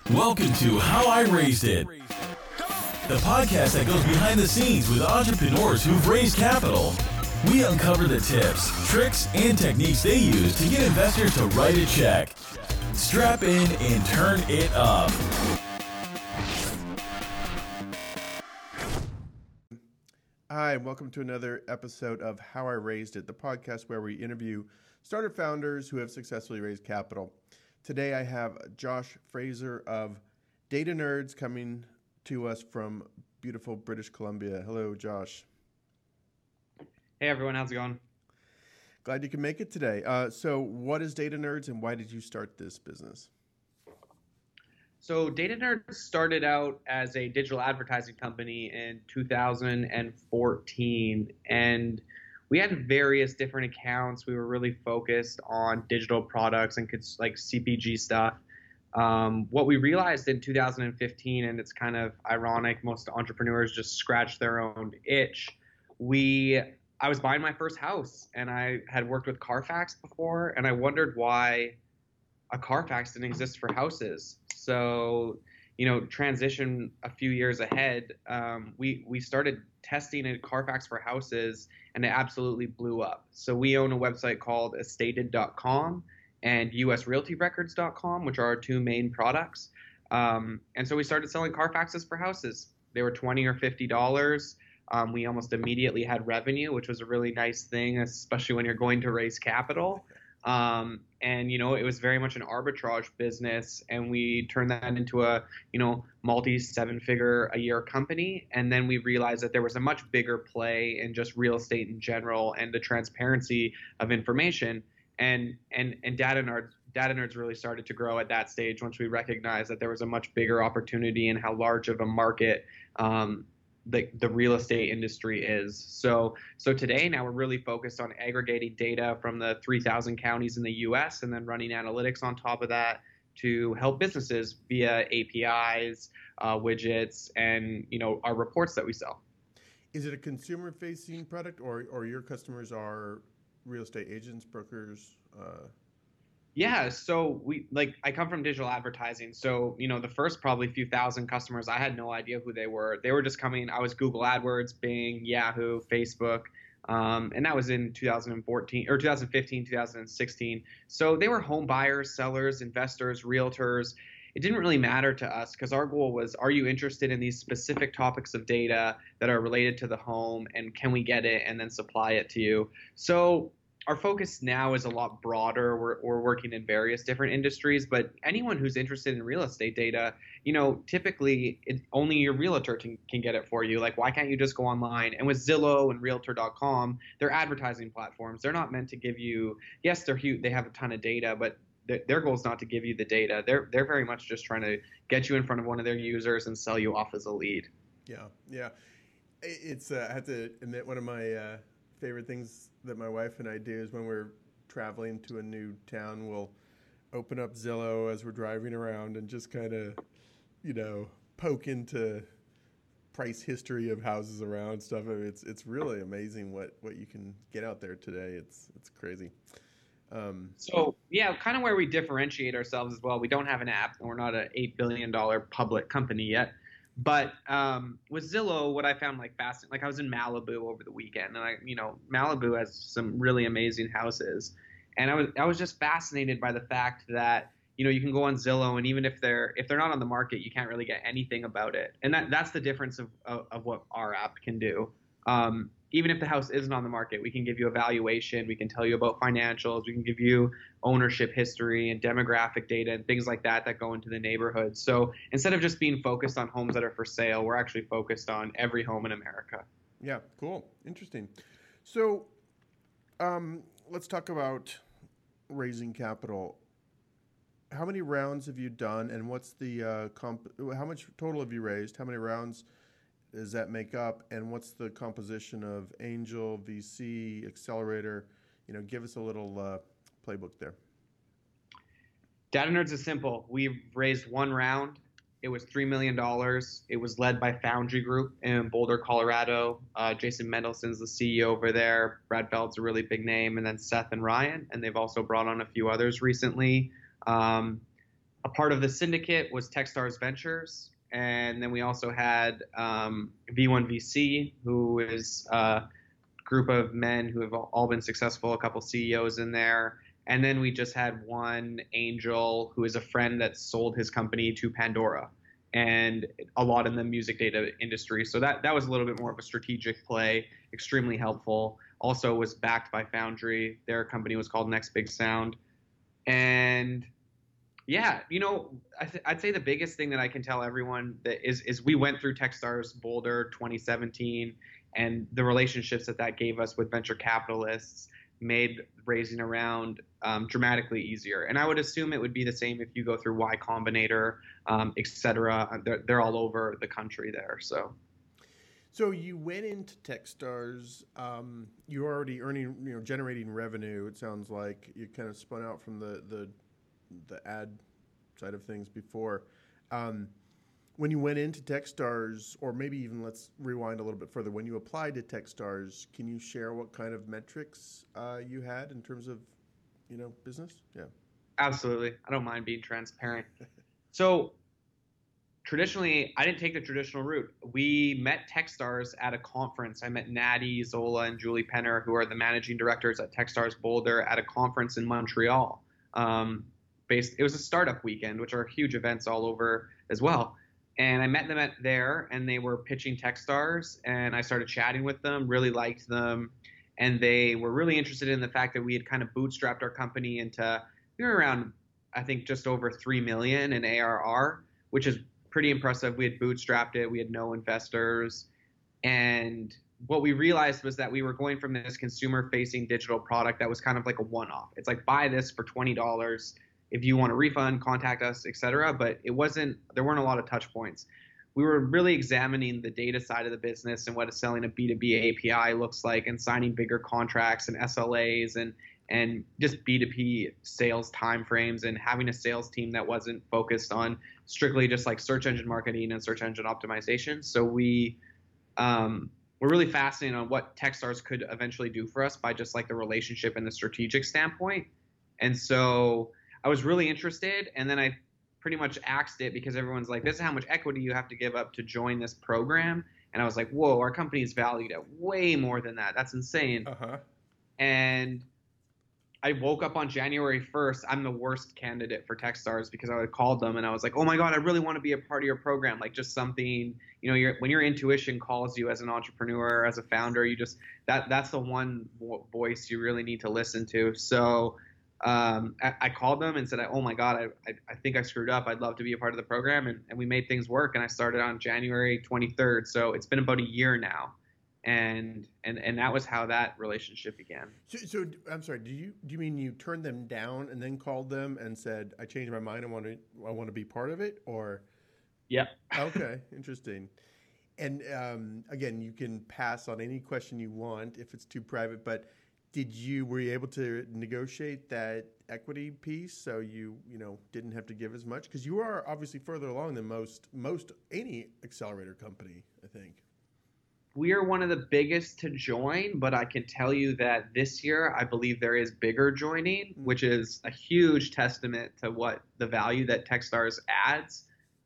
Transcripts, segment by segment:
Welcome to How I Raised It, the podcast that goes behind the scenes with entrepreneurs who've raised capital. We uncover the tips, tricks, and techniques they use to get investors to write a check. Strap in and turn it up. Hi, and welcome to another episode of How I Raised It, the podcast where we interview startup founders who have successfully raised capital. Today I have Josh Fraser of Data Nerds coming to us from beautiful British Columbia. Hello, Josh. Hey everyone, how's it going? Glad you can make it today. So what is Data Nerds and why did you start this business? So Data Nerds started out as a digital advertising company in 2014, and we had various different accounts. We were really focused on digital products and like CPG stuff. What we realized in 2015, and it's kind of ironic, most entrepreneurs just scratch their own itch. I was buying my first house, and I had worked with Carfax before, and I wondered why a Carfax didn't exist for houses. So, transition a few years ahead, we started testing at Carfax for houses, and it absolutely blew up. So we own a website called estated.com and usrealtyrecords.com, which are our two main products. And so we started selling Carfaxes for houses. They were $20 or $50. We almost immediately had revenue, which was a really nice thing, especially when you're going to raise capital. It was very much an arbitrage business, and we turned that into a, multi-seven-figure-a-year company. And then we realized that there was a much bigger play in just real estate in general and the transparency of information. And Data Nerds really started to grow at that stage once we recognized that there was a much bigger opportunity and how large of a market the real estate industry is. So today now we're really focused on aggregating data from the 3,000 counties in the US and then running analytics on top of that to help businesses via APIs, widgets, and our reports that we sell. Is it a consumer-facing product or your customers are real estate agents, brokers? Yeah, so I come from digital advertising. So, the first probably few thousand customers, I had no idea who they were. They were just coming. I was Google AdWords, Bing, Yahoo, Facebook. And that was in 2014 or 2015, 2016. So they were home buyers, sellers, investors, realtors. It didn't really matter to us because our goal was, are you interested in these specific topics of data that are related to the home, and can we get it and then supply it to you? So our focus now is a lot broader. We're working in various different industries, but anyone who's interested in real estate data, typically only your realtor can get it for you. Like, why can't you just go online? And with Zillow and Realtor.com, they're advertising platforms. They're not meant to give you, yes, they're huge. They have a ton of data, but their goal is not to give you the data. They're very much just trying to get you in front of one of their users and sell you off as a lead. Yeah. It's I have to admit, one of my favorite things that my wife and I do is when we're traveling to a new town, we'll open up Zillow as we're driving around and just kind of, poke into price history of houses around stuff. I mean, it's really amazing what you can get out there today. It's crazy. So yeah, kind of where we differentiate ourselves as well. We don't have an app, and we're not an $8 billion public company yet. But with Zillow, what I found fascinating, I was in Malibu over the weekend, and Malibu has some really amazing houses, and I was just fascinated by the fact that you can go on Zillow, and even if they're not on the market, you can't really get anything about it, and that's the difference of what our app can do. Even if the house isn't on the market, we can give you a valuation, we can tell you about financials, we can give you ownership history and demographic data and things like that go into the neighborhood. So instead of just being focused on homes that are for sale, we're actually focused on every home in America. Yeah, cool. Interesting. So let's talk about raising capital. How many rounds have you done, and what's the how much total have you raised? How many rounds does that make up, and what's the composition of angel, VC, accelerator? Give us a little playbook there. Data Nerds is simple. We've raised one round. It was $3 million. It was led by Foundry Group in Boulder, Colorado. Jason Mendelson's the CEO over there. Brad Feld's a really big name, and then Seth and Ryan, and they've also brought on a few others recently. A part of the syndicate was Techstars Ventures, and then we also had V1VC, who is a group of men who have all been successful, a couple CEOs in there. And then we just had one angel who is a friend that sold his company to Pandora, and a lot in the music data industry. So that was a little bit more of a strategic play, extremely helpful. Also was backed by Foundry. Their company was called Next Big Sound. And yeah, I'd say the biggest thing that I can tell everyone that is we went through Techstars Boulder 2017, and the relationships that gave us with venture capitalists made raising a round dramatically easier. And I would assume it would be the same if you go through Y Combinator, et cetera. They're all over the country there. So you went into Techstars. You're already earning, generating revenue. It sounds like you kind of spun out from the ad side of things before. When you went into Techstars, or maybe even let's rewind a little bit further, when you applied to Techstars, can you share what kind of metrics you had in terms of, business? Yeah. Absolutely. I don't mind being transparent. So traditionally, I didn't take the traditional route. We met Techstars at a conference. I met Natty, Zola, and Julie Penner, who are the managing directors at Techstars Boulder, at a conference in Montreal. It was a startup weekend, which are huge events all over as well. And I met them there, and they were pitching Techstars, and I started chatting with them, really liked them, and they were really interested in the fact that we had kind of bootstrapped our company into, we were around, I think, just over 3 million in ARR, which is pretty impressive. We had bootstrapped it, we had no investors, and what we realized was that we were going from this consumer-facing digital product that was kind of like a one-off. It's like, buy this for $20. If you want a refund, contact us, et cetera. But there weren't a lot of touch points. We were really examining the data side of the business and what selling a B2B API looks like, and signing bigger contracts and SLAs and just B2B sales timeframes, and having a sales team that wasn't focused on strictly just like search engine marketing and search engine optimization. So we were really fascinated on what Techstars could eventually do for us by just like the relationship and the strategic standpoint. And so I was really interested, and then I pretty much axed it because everyone's like, this is how much equity you have to give up to join this program. And I was like, whoa, our company is valued at way more than that. That's insane. Uh-huh. And I woke up on January 1st. I'm the worst candidate for Techstars because I had called them and I was like, oh my God, I really want to be a part of your program. Like just something, when your intuition calls you as an entrepreneur, as a founder, that's the one voice you really need to listen to. So I called them and said, oh my God, I think I screwed up. I'd love to be a part of the program. And we made things work. And I started on January 23rd. So it's been about a year now. And that was how that relationship began. So I'm sorry, do you mean you turned them down and then called them and said, I changed my mind, I want to be part of it? Or? Yep. Okay, interesting. And again, you can pass on any question you want if it's too private, but were you able to negotiate that equity piece so you didn't have to give as much? Because you are obviously further along than most any accelerator company, I think. We are one of the biggest to join, but I can tell you that this year I believe there is bigger joining, which is a huge testament to what the value that Techstars adds.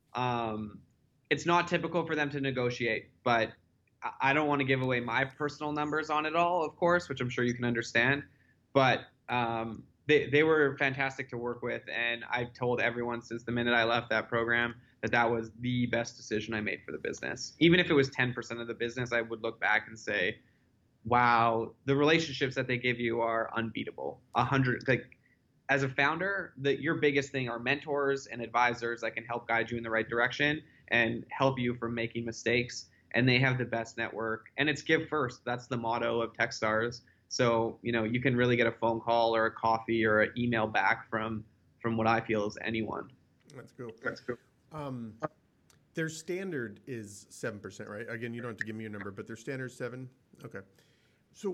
It's not typical for them to negotiate, but I don't want to give away my personal numbers on it all, of course, which I'm sure you can understand. But they were fantastic to work with, and I've told everyone since the minute I left that program that was the best decision I made for the business. Even if it was 10% of the business, I would look back and say, wow, the relationships that they give you are unbeatable. As a founder, your biggest thing are mentors and advisors that can help guide you in the right direction and help you from making mistakes. And they have the best network. And it's give first. That's the motto of Techstars. So, you can really get a phone call or a coffee or an email back from what I feel is anyone. That's cool. Their standard is 7%, right? Again, you don't have to give me a number, but their standard is 7%. Okay. So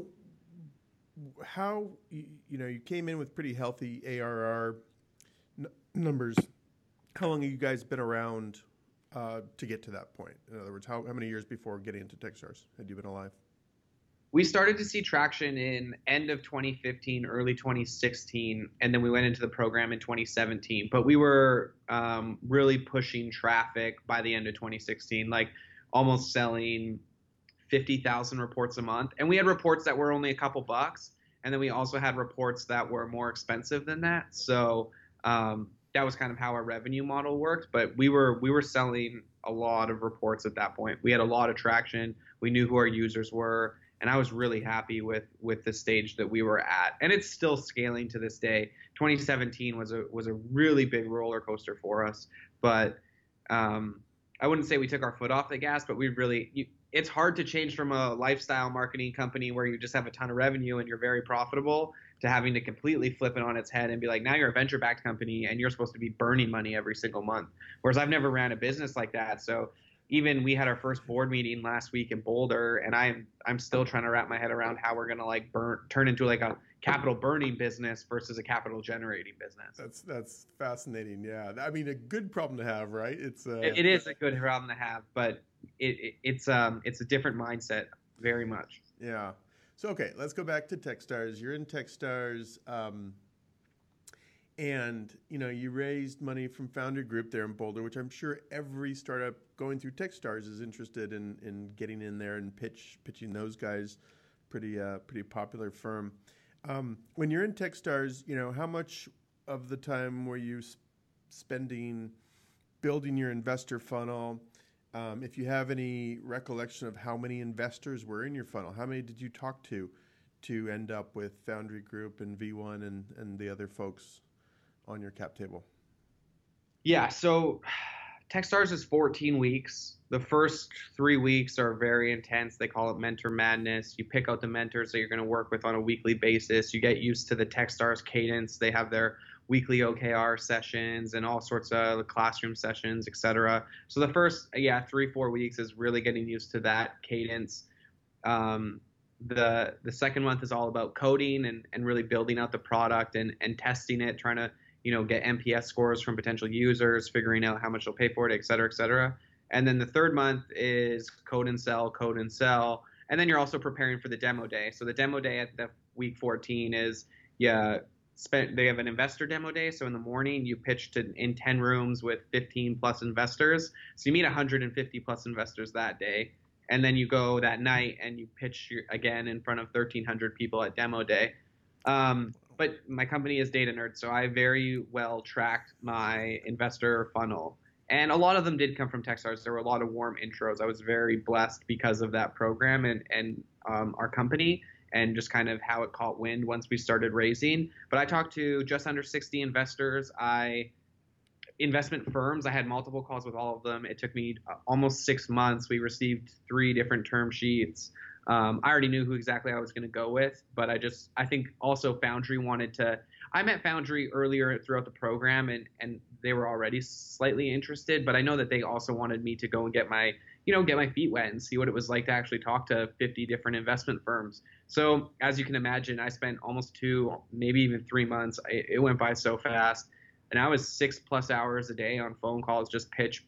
how, you came in with pretty healthy ARR numbers. How long have you guys been around to get to that point? In other words, how many years before getting into Techstars had you been alive? We started to see traction in end of 2015, early 2016, and then we went into the program in 2017. But we were really pushing traffic by the end of 2016, like almost selling 50,000 reports a month. And we had reports that were only a couple bucks, and then we also had reports that were more expensive than that. So that was kind of how our revenue model worked. But we were selling a lot of reports at that point. We had a lot of traction. We knew who our users were. And I was really happy with the stage that we were at, and it's still scaling to this day. 2017 was a really big roller coaster for us, but I wouldn't say we took our foot off the gas, but it's hard to change from a lifestyle marketing company where you just have a ton of revenue and you're very profitable to having to completely flip it on its head and be like, now you're a venture-backed company and you're supposed to be burning money every single month. Whereas I've never ran a business like that, so. Even we had our first board meeting last week in Boulder, and I'm still trying to wrap my head around how we're gonna like turn into like a capital burning business versus a capital generating business. That's fascinating. Yeah, I mean, a good problem to have, right? It is a good problem to have, but it's a different mindset, very much. Yeah. So okay, let's go back to Techstars. You're in Techstars. And, you raised money from Foundry Group there in Boulder, which I'm sure every startup going through Techstars is interested in getting in there and pitching those guys. Pretty popular firm. When you're in Techstars, how much of the time were you spending building your investor funnel? If you have any recollection of how many investors were in your funnel, how many did you talk to end up with Foundry Group and V1 and the other folks on your cap table? Yeah, so Techstars is 14 weeks. The first 3 weeks are very intense. They call it mentor madness. You pick out the mentors that you're going to work with on a weekly basis. You get used to the Techstars cadence. They have their weekly OKR sessions and all sorts of classroom sessions, etc. So the first 3-4 weeks is really getting used to that cadence. The second month is all about coding and really building out the product and testing it, trying to get NPS scores from potential users, figuring out how much they'll pay for it, et cetera, et cetera. And then the third month is code and sell. And then you're also preparing for the demo day. So the demo day at the week 14 is, they have an investor demo day. So in the morning, you pitch in 10 rooms with 15 plus investors. So you meet 150 plus investors that day. And then you go that night and you pitch again in front of 1,300 people at demo day. But my company is Data Nerd, so I very well tracked my investor funnel. And a lot of them did come from Techstars. There were a lot of warm intros. I was very blessed because of that program and our company and just kind of how it caught wind once we started raising. But I talked to just under 60 investors. Investment firms, I had multiple calls with all of them. It took me almost 6 months. We received 3 different term sheets. I already knew who exactly I was going to go with, but I think also Foundry I met Foundry earlier throughout the program and they were already slightly interested, but I know that they also wanted me to go and get my feet wet and see what it was like to actually talk to 50 different investment firms. So as you can imagine, I spent almost 2, maybe even 3 months. It went by so fast. And I was 6+ hours a day on phone calls, just pitch.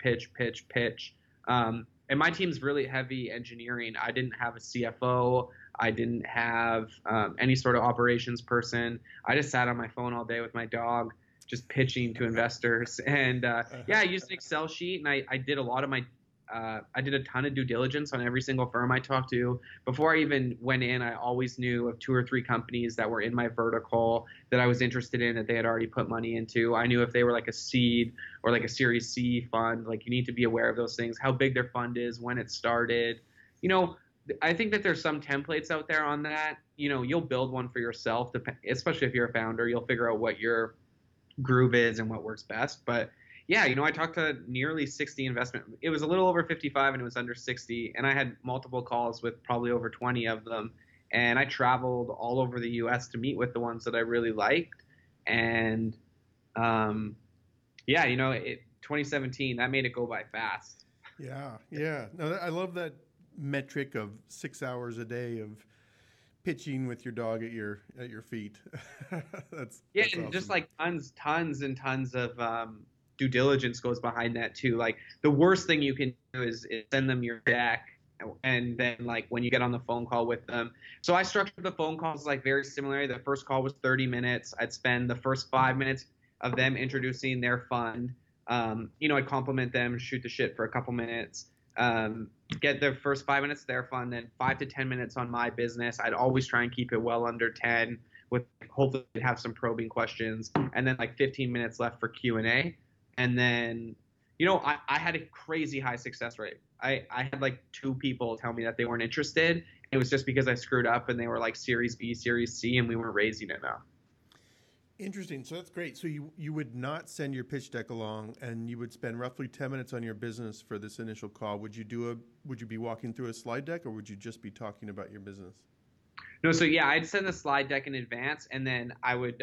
And my team's really heavy engineering. I didn't have a CFO. I didn't have any sort of operations person. I just sat on my phone all day with my dog, just pitching to investors. And I used an Excel sheet, and I did a lot of I did a ton of due diligence on every single firm I talked to. Before I even went in, I always knew of 2 or 3 companies that were in my vertical that I was interested in, that they had already put money into. I knew if they were like a seed or like a Series C fund, like you need to be aware of those things, how big their fund is, when it started. I think that there's some templates out there on that. You'll build one for yourself, especially if you're a founder. You'll figure out what your groove is and what works best. But yeah, I talked to nearly 60 investment. It was a little over 55 and it was under 60. And I had multiple calls with probably over 20 of them. And I traveled all over the U.S. to meet with the ones that I really liked. And 2017, that made it go by fast. Yeah. No, I love that metric of 6 hours a day of pitching with your dog at your feet. that's awesome. Just like tons and tons of due diligence goes behind that too. Like the worst thing you can do is send them your deck and then like when you get on the phone call with them. So I structured the phone calls like very similarly. The first call was 30 minutes. I'd spend the first 5 minutes of them introducing their fund. I'd compliment them, shoot the shit for a couple minutes, get the first 5 minutes of their fund, then 5 to 10 minutes on my business. I'd always try and keep it well under 10 with hopefully have some probing questions, and then like 15 minutes left for Q&A. And then, I had a crazy high success rate. I had like 2 people tell me that they weren't interested. It was just because I screwed up and they were like Series B, Series C, and we weren't raising enough. Interesting. So that's great. So you would not send your pitch deck along, and you would spend roughly 10 minutes on your business for this initial call. Would you be walking through a slide deck, or would you just be talking about your business? No, so yeah, I'd send the slide deck in advance, and then I would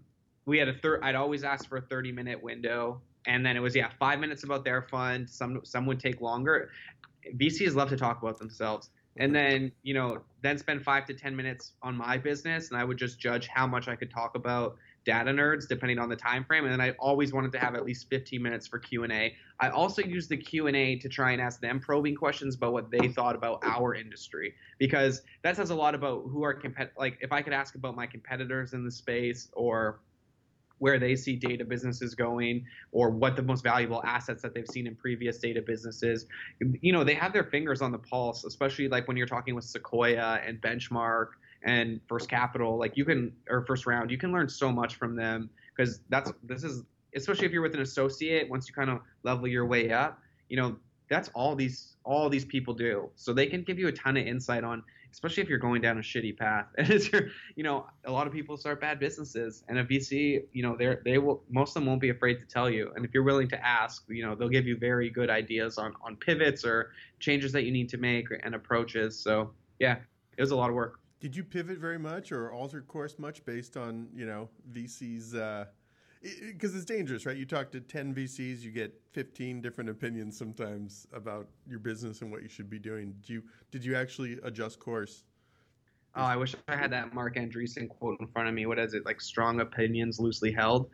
I'd always ask for a 30-minute window, and then it was 5 minutes about their fund. Some would take longer. VCs love to talk about themselves. And then, then spend 5 to 10 minutes on my business, and I would just judge how much I could talk about data nerds depending on the time frame. And then I always wanted to have at least 15 minutes for Q&A. I also used the Q&A to try and ask them probing questions about what they thought about our industry, because that says a lot about who are like if I could ask about my competitors in the space, or where they see data businesses going, or what the most valuable assets that they've seen in previous data businesses. They have their fingers on the pulse, especially like when you're talking with Sequoia and Benchmark and First Capital, or First Round, you can learn so much from them, because especially if you're with an associate, once you kind of level your way up, that's all these people do. So they can give you a ton of insight on, especially if you're going down a shitty path. And a lot of people start bad businesses, and a VC, most of them won't be afraid to tell you. And if you're willing to ask, they'll give you very good ideas on pivots or changes that you need to make and approaches. So yeah, it was a lot of work. Did you pivot very much or alter course much based on, VCs? Because it's dangerous, right? You talk to 10 VCs, you get 15 different opinions sometimes about your business and what you should be doing. Did you actually adjust course? Oh, I wish I had that Mark Andreessen quote in front of me. What is it? Like, strong opinions loosely held.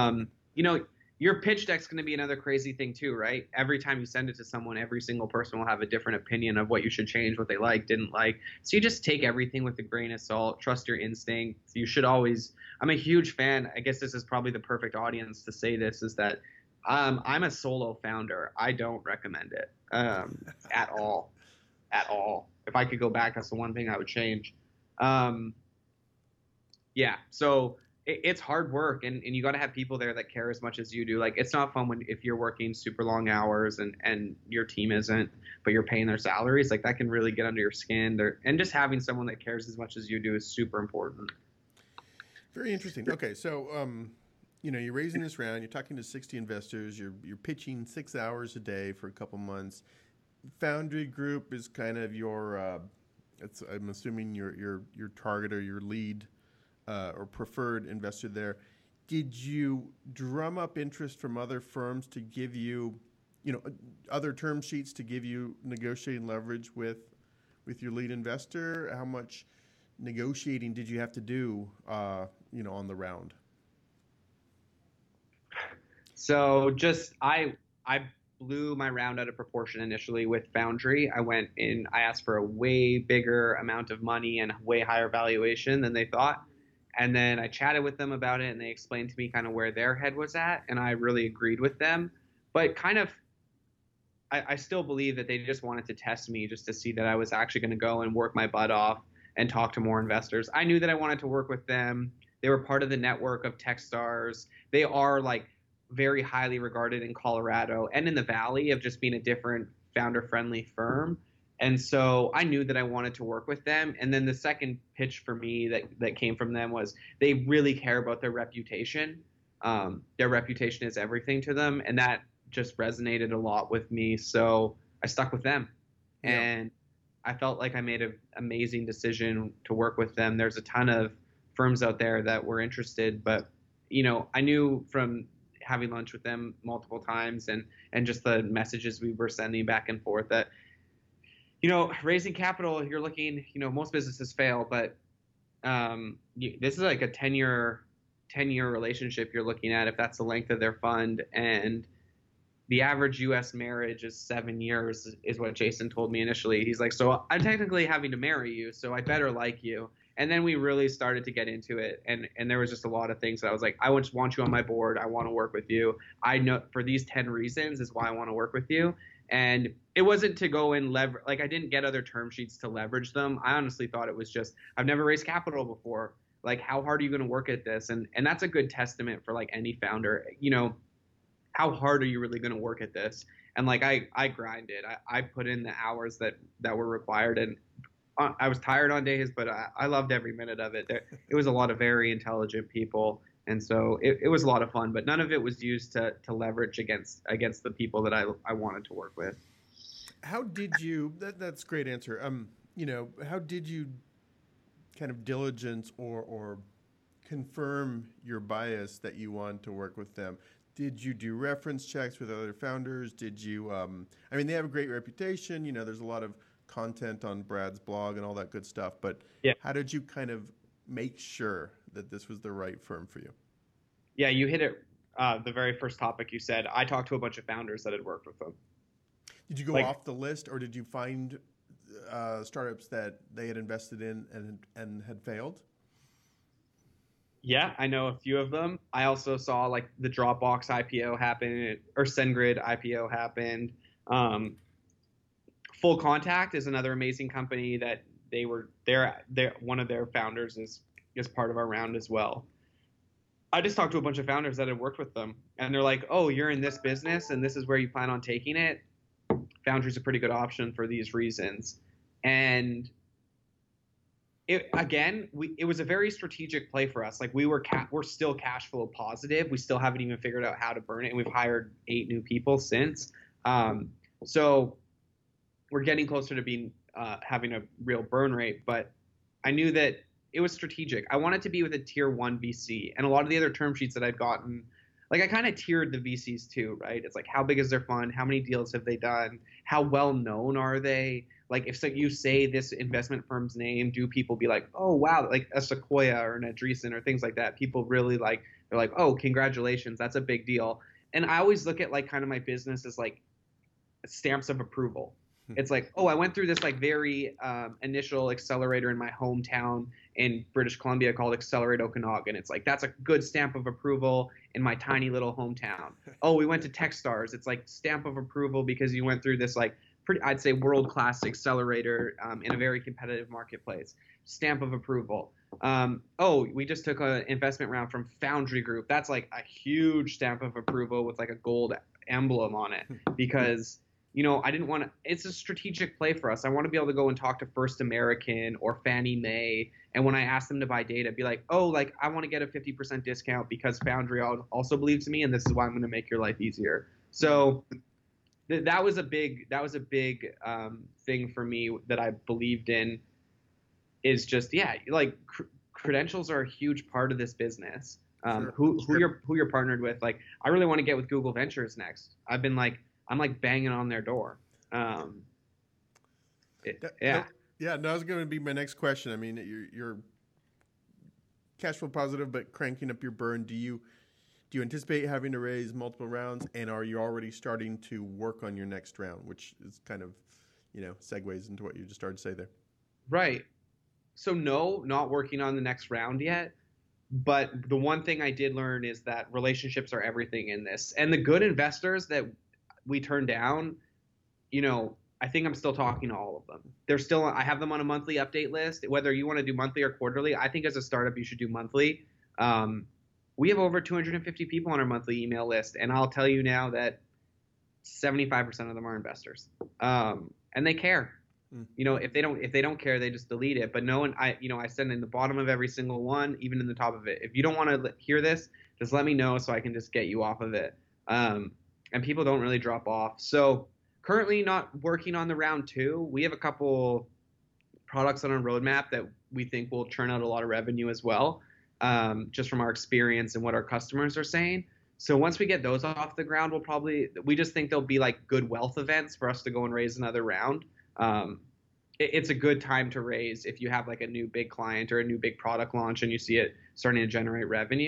Your pitch deck's going to be another crazy thing too, right? Every time you send it to someone, every single person will have a different opinion of what you should change, what they like, didn't like. So you just take everything with a grain of salt, trust your instincts. You should always, I'm a huge fan. I guess this is probably the perfect audience to say this, is that I'm a solo founder. I don't recommend it at all. If I could go back, that's the one thing I would change. So it's hard work, and you got to have people there that care as much as you do. Like, it's not fun if you're working super long hours and your team isn't, but you're paying their salaries. Like, that can really get under your skin. And just having someone that cares as much as you do is super important. Very interesting. Okay, so you're raising this round. You're talking to 60 investors. You're pitching 6 hours a day for a couple months. Foundry Group is kind of your I'm assuming your target or your lead or preferred investor there. Did you drum up interest from other firms to give you, other term sheets to give you negotiating leverage with your lead investor? How much negotiating did you have to do, on the round? So I blew my round out of proportion initially with Foundry. I asked for a way bigger amount of money and way higher valuation than they thought. And then I chatted with them about it, and they explained to me kind of where their head was at, and I really agreed with them. But kind of, I still believe that they just wanted to test me just to see that I was actually going to go and work my butt off and talk to more investors. I knew that I wanted to work with them. They were part of the network of Techstars. They are like very highly regarded in Colorado and in the Valley of just being a different founder-friendly firm. And so I knew that I wanted to work with them. And then the second pitch for me that came from them was they really care about their reputation. Their reputation is everything to them. And that just resonated a lot with me. So I stuck with them. Yeah. And I felt like I made an amazing decision to work with them. There's a ton of firms out there that were interested, but I knew from having lunch with them multiple times and just the messages we were sending back and forth that, raising capital, you're looking, most businesses fail, but this is like a 10-year relationship you're looking at if that's the length of their fund. And, the average U.S. marriage is 7 years, is what Jason told me initially. He's like, so I'm technically having to marry you, so I better like you. And then we really started to get into it, and there was just a lot of things that I was like, I just want you on my board. I want to work with you. I know for these 10 reasons is why I want to work with you. And it wasn't to go and leverage, like I didn't get other term sheets to leverage them. I honestly thought it was just, I've never raised capital before. Like, how hard are you going to work at this? And that's a good testament for like any founder, you know, how hard are you really going to work at this? And like, I grinded, I put in the hours that were required, and I was tired on days, but I loved every minute of it. It was a lot of very intelligent people. And so it was a lot of fun, but none of it was used to leverage against the people that I wanted to work with. How did you, that's a great answer. You know, how did you kind of diligence or confirm your bias that you want to work with them? Did you do reference checks with other founders? Did you, I mean, they have a great reputation. You know, there's a lot of content on Brad's blog and all that good stuff. But yeah, how did you kind of make sure that this was the right firm for you? Yeah, you hit it. The very first topic you said, I talked to a bunch of founders that had worked with them. Did you go off the list, or did you find startups that they had invested in and had failed? Yeah, I know a few of them. I also saw like the Dropbox IPO happen, or SendGrid IPO happened. Full Contact is another amazing company that they're one of their founders is part of our round as well. I just talked to a bunch of founders that had worked with them, and they're like, oh, you're in this business and this is where you plan on taking it. Foundry's a pretty good option for these reasons. And it was a very strategic play for us. Like we're still cash flow positive. We still haven't even figured out how to burn it, and we've hired 8 new people since. So we're getting closer to being having a real burn rate. But I knew that it was strategic. I wanted to be with a tier 1 VC, and a lot of the other term sheets that I'd gotten, like I kind of tiered the VCs too, right? It's like, how big is their fund? How many deals have they done? How well known are they? Like if you say this investment firm's name, do people be like, oh wow, like a Sequoia or an Andreessen or things like that? People really like, they're like, oh, congratulations, that's a big deal. And I always look at like kind of my business as like stamps of approval. It's like, oh, I went through this like very initial accelerator in my hometown in British Columbia called Accelerate Okanagan. It's like, that's a good stamp of approval in my tiny little hometown. Oh, we went to Techstars. It's like stamp of approval because you went through this like pretty, I'd say world-class accelerator in a very competitive marketplace. Stamp of approval. Oh, we just took an investment round from Foundry Group. That's like a huge stamp of approval with like a gold emblem on it because you know, I didn't want to, it's a strategic play for us. I want to be able to go and talk to First American or Fannie Mae. And when I ask them to buy data, be like, oh, like I want to get a 50% discount because Foundry also believes in me. And this is why I'm going to make your life easier. So that was a big thing for me that I believed in is just, yeah, like credentials are a huge part of this business. Who you're partnered with. Like, I really want to get with Google Ventures next. I'm like banging on their door. Yeah, that was going to be my next question. I mean, you're cash flow positive, but cranking up your burn. Do you anticipate having to raise multiple rounds, and are you already starting to work on your next round, which is kind of, you know, segues into what you just started to say there? Right. So no, not working on the next round yet. But the one thing I did learn is that relationships are everything in this, and the good investors that we turned down, you know, I think I'm still talking to all of them. I have them on a monthly update list. Whether you want to do monthly or quarterly, I think as a startup you should do monthly. We have over 250 people on our monthly email list, and I'll tell you now that 75% of them are investors, and they care. You know, if they don't care, they just delete it. But no one, I send in the bottom of every single one, even in the top of it. If you don't want to hear this, just let me know so I can just get you off of it. And people don't really drop off. So currently not working on the round 2. We have a couple products on our roadmap that we think will churn out a lot of revenue as well, just from our experience and what our customers are saying. So once we get those off the ground, we just think there'll be like good wealth events for us to go and raise another round. It's a good time to raise if you have like a new big client or a new big product launch and you see it starting to generate revenue.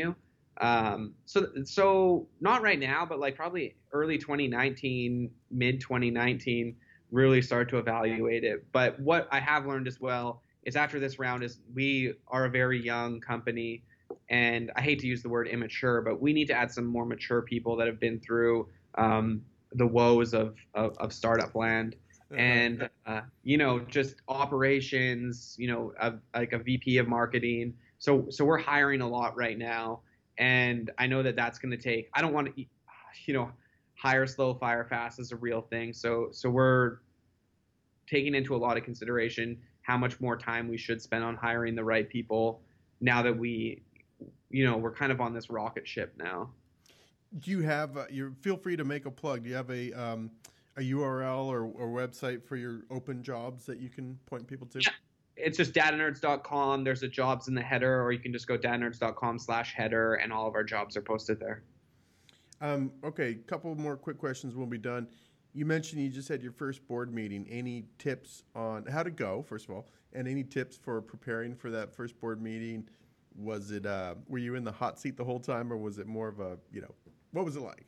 So not right now, but like probably early 2019, mid 2019, really start to evaluate it. But what I have learned as well is after this round is we are a very young company, and I hate to use the word immature, but we need to add some more mature people that have been through the woes of startup land. And just operations, like a VP of marketing. So we're hiring a lot right now, and I know that that's going to take. I don't want to, hire slow, fire fast is a real thing. So we're taking into a lot of consideration how much more time we should spend on hiring the right people now that we're kind of on this rocket ship now. Do you have feel free to make a plug. Do you have a URL or website for your open jobs that you can point people to? Yeah. It's just datanerds.com. There's a jobs in the header, or you can just go datanerds.com/header, and all of our jobs are posted there. Okay, couple more quick questions. We'll be done. You mentioned you just had your first board meeting. Any tips on how to go, first of all, and any tips for preparing for that first board meeting? Was it were you in the hot seat the whole time, or was it more of a what was it like?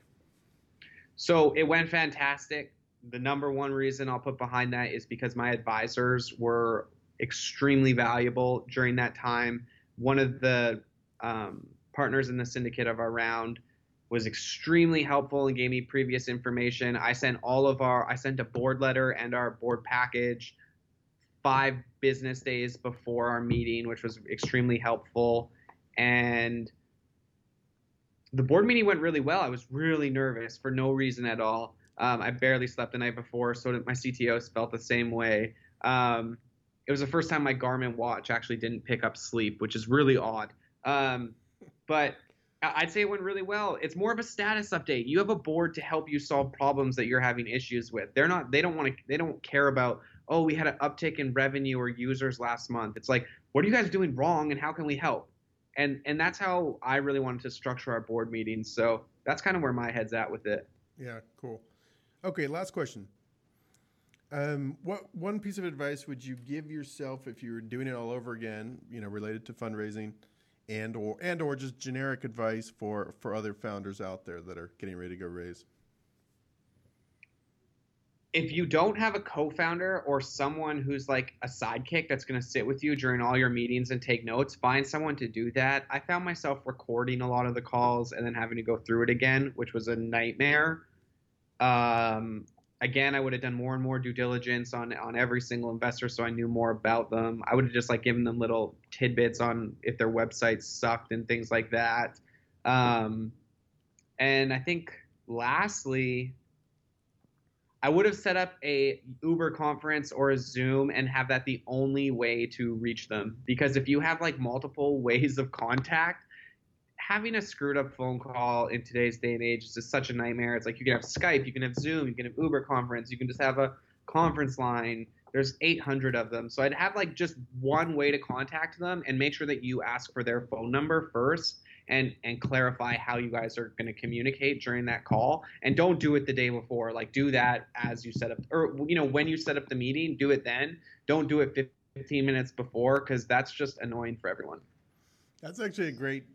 So it went fantastic. The number one reason I'll put behind that is because my advisors were extremely valuable during that time. One of the partners in the syndicate of our round was extremely helpful and gave me previous information. I sent a board letter and our board package 5 business days before our meeting, which was extremely helpful. And the board meeting went really well. I was really nervous for no reason at all. I barely slept the night before, so did my CTO. Felt the same way. It was the first time my Garmin watch actually didn't pick up sleep, which is really odd. But I'd say it went really well. It's more of a status update. You have a board to help you solve problems that you're having issues with. They don't care about, oh, we had an uptick in revenue or users last month. It's like, what are you guys doing wrong and how can we help? And that's how I really wanted to structure our board meetings. So that's kind of where my head's at with it. Yeah, cool. Okay, last question. What one piece of advice would you give yourself if you were doing it all over again, related to fundraising and or just generic advice for other founders out there that are getting ready to go raise? If you don't have a co-founder or someone who's like a sidekick that's going to sit with you during all your meetings and take notes, find someone to do that. I found myself recording a lot of the calls and then having to go through it again, which was a nightmare. Again, I would have done more and more due diligence on every single investor so I knew more about them. I would have just given them little tidbits on if their websites sucked and things like that. And I think lastly, I would have set up a Uber conference or a Zoom and have that the only way to reach them. Because if you have multiple ways of contact, having a screwed up phone call in today's day and age is just such a nightmare. It's like you can have Skype, you can have Zoom, you can have Uber conference, you can just have a conference line. There's 800 of them. So I'd have just one way to contact them and make sure that you ask for their phone number first and clarify how you guys are going to communicate during that call. And don't do it the day before. Do that as you set up, or when you set up the meeting, do it then. Don't do it 15 minutes before, because that's just annoying for everyone. That's actually a great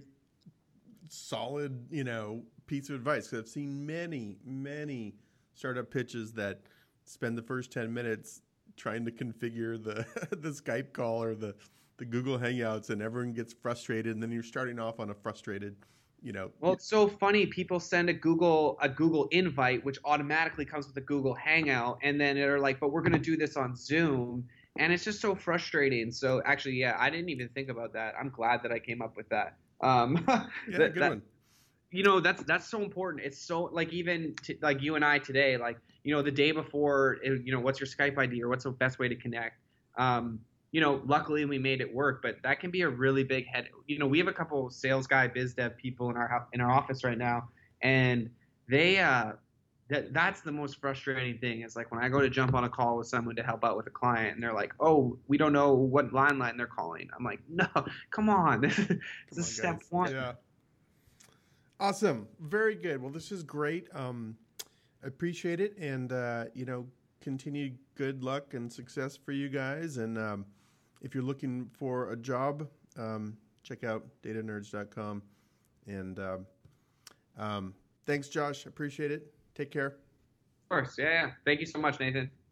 solid, piece of advice. 'Cause I've seen many startup pitches that spend the first 10 minutes trying to configure the the Skype call or the Google Hangouts, and everyone gets frustrated, and then you're starting off on a frustrated, Well, it's so funny. People send a Google invite, which automatically comes with a Google Hangout, and then they're like, but we're going to do this on Zoom. And it's just so frustrating. So actually, yeah, I didn't even think about that. I'm glad that I came up with that. Yeah, good one. That's so important. It's so even you and I today, the day before, what's your Skype ID or what's the best way to connect? Luckily we made it work, but that can be a really big head. We have a couple sales guy, biz dev people in our office right now, and they that's the most frustrating thing. Is when I go to jump on a call with someone to help out with a client, and they're like, "Oh, we don't know what line they're calling." I'm like, "No, come on, this is step one." Yeah. Awesome, very good. Well, this is great. I appreciate it, and continued good luck and success for you guys. And if you're looking for a job, check out datanerds.com And thanks, Josh. Appreciate it. Take care. Of course. Yeah. Thank you so much, Nathan.